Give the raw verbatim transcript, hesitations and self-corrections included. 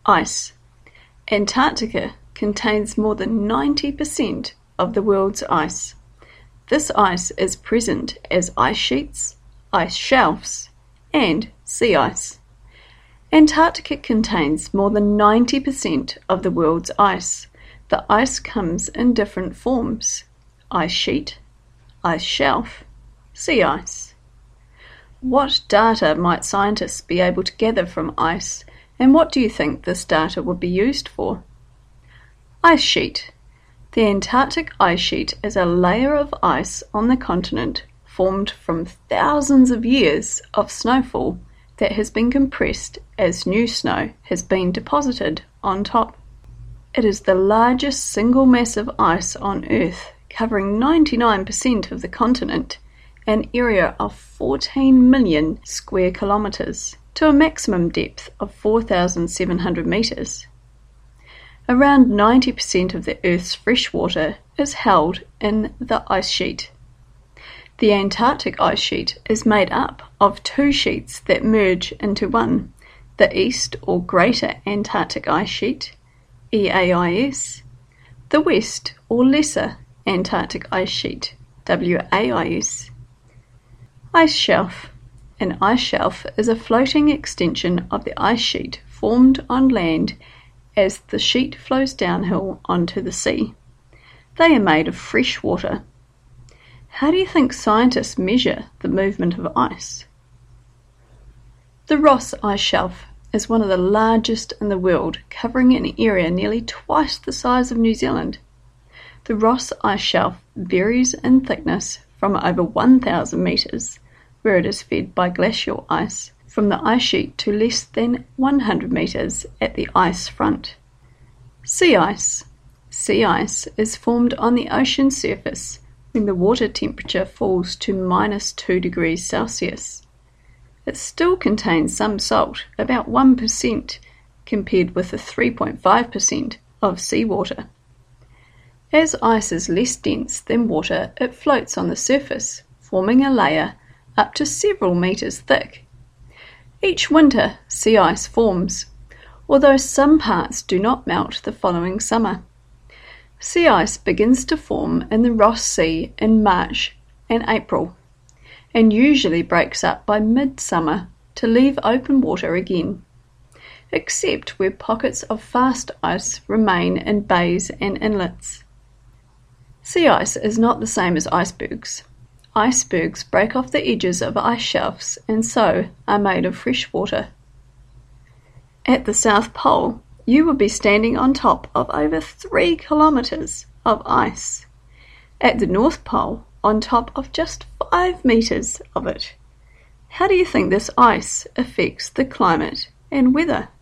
Ice. Antarctica contains more than ninety percent of the world's ice. This ice is present as ice sheets, ice shelves, and sea ice. Antarctica contains more than ninety percent of the world's ice. The ice comes in different forms: ice sheet, ice shelf, sea ice. What data might scientists be able to gather from ice, and what do you think this data would be used for? Ice sheet. The Antarctic ice sheet is a layer of ice on the continent formed from thousands of years of snowfall that has been compressed as new snow has been deposited on top. It is the largest single mass of ice on Earth, covering ninety-nine percent of the continent, an area of fourteen million square kilometres, to a maximum depth of four thousand seven hundred metres. Around ninety percent of the Earth's fresh water is held in the ice sheet. The Antarctic ice sheet is made up of two sheets that merge into one: the East or Greater Antarctic Ice Sheet, E A I S, the West or Lesser Antarctic Ice Sheet, W A I S. Ice shelf. An ice shelf is a floating extension of the ice sheet formed on land as the sheet flows downhill onto the sea. They are made of fresh water. How do you think scientists measure the movement of ice? The Ross Ice Shelf is one of the largest in the world, covering an area nearly twice the size of New Zealand. The Ross Ice Shelf varies in thickness from over one thousand metres, where it is fed by glacial ice, from the ice sheet to less than one hundred metres at the ice front. Sea ice. Sea ice is formed on the ocean surface when the water temperature falls to minus two degrees Celsius. It still contains some salt, about one percent, compared with the three point five percent of seawater. As ice is less dense than water, it floats on the surface, forming a layer up to several metres thick. Each winter, sea ice forms, although some parts do not melt the following summer. Sea ice begins to form in the Ross Sea in March and April, and usually breaks up by midsummer to leave open water again, except where pockets of fast ice remain in bays and inlets. Sea ice is not the same as icebergs. Icebergs break off the edges of ice shelves and so are made of fresh water. At the South Pole, you will be standing on top of over three kilometres of ice. At the North Pole, on top of just five metres of it. How do you think this ice affects the climate and weather?